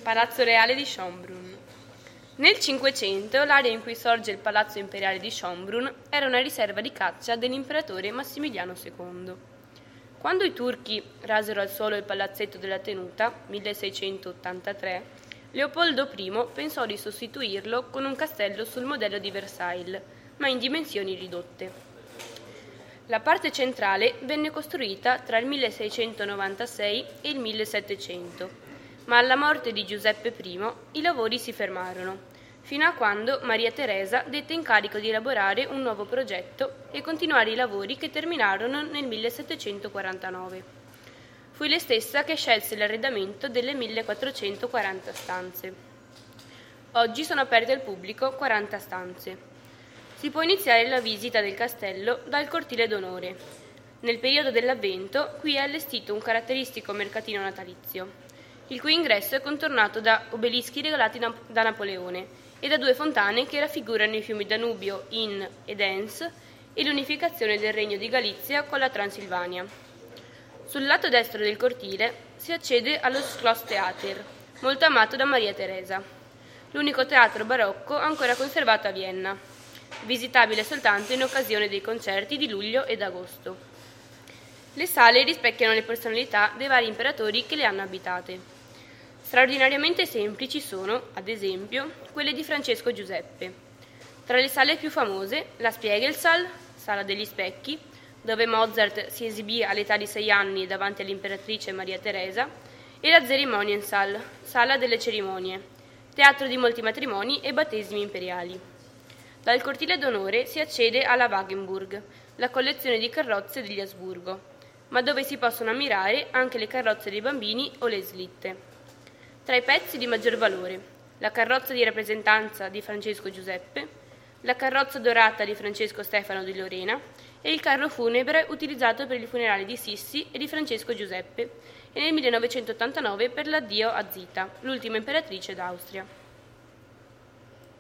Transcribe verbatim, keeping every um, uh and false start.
Palazzo Reale di Schönbrunn. Nel Cinquecento l'area in cui sorge il Palazzo Imperiale di Schönbrunn era una riserva di caccia dell'imperatore Massimiliano secondo. Quando i turchi rasero al suolo il palazzetto della tenuta, milleseicentottantatré, Leopoldo I pensò di sostituirlo con un castello sul modello di Versailles, ma in dimensioni ridotte. La parte centrale venne costruita tra il milleseicentonovantasei e il millesettecento, ma alla morte di Giuseppe I i lavori si fermarono, fino a quando Maria Teresa dette incarico di elaborare un nuovo progetto e continuare i lavori che terminarono nel millesettecentoquarantanove. Fu lei stessa che scelse l'arredamento delle millequattrocentoquaranta stanze. Oggi sono aperte al pubblico quaranta stanze. Si può iniziare la visita del castello dal cortile d'onore. Nel periodo dell'Avvento qui è allestito un caratteristico mercatino natalizio, il cui ingresso è contornato da obelischi regalati da Napoleone e da due fontane che raffigurano i fiumi Danubio, Inn ed Enns e l'unificazione del Regno di Galizia con la Transilvania. Sul lato destro del cortile si accede allo Schlosstheater, molto amato da Maria Teresa, l'unico teatro barocco ancora conservato a Vienna, visitabile soltanto in occasione dei concerti di luglio ed agosto. Le sale rispecchiano le personalità dei vari imperatori che le hanno abitate. Straordinariamente semplici sono, ad esempio, quelle di Francesco Giuseppe. Tra le sale più famose, la Spiegelsaal, Sala degli Specchi, dove Mozart si esibì all'età di sei anni davanti all'imperatrice Maria Teresa, e la Zeremoniensaal, Sala delle Cerimonie, teatro di molti matrimoni e battesimi imperiali. Dal cortile d'onore si accede alla Wagenburg, la collezione di carrozze degli Asburgo, ma dove si possono ammirare anche le carrozze dei bambini o le slitte. Tra i pezzi di maggior valore, la carrozza di rappresentanza di Francesco Giuseppe, la carrozza dorata di Francesco Stefano di Lorena e il carro funebre utilizzato per i funerali di Sissi e di Francesco Giuseppe e nel millenovecentottantanove per l'addio a Zita, l'ultima imperatrice d'Austria.